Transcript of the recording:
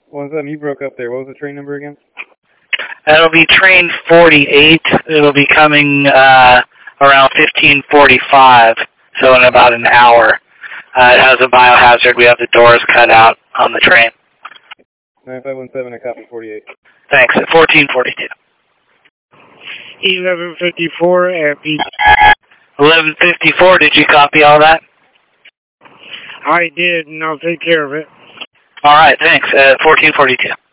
17, you broke up there. What was the train number again? That'll be train 48. It'll be coming around 15:45, so in about an hour. It has a biohazard. We have the doors cut out on the train. 9517, I copy 48. Thanks. At 14:42. 1154 at beach. 11:54. Did you copy all that? I did, and I'll take care of it. All right. Thanks. At 14:42.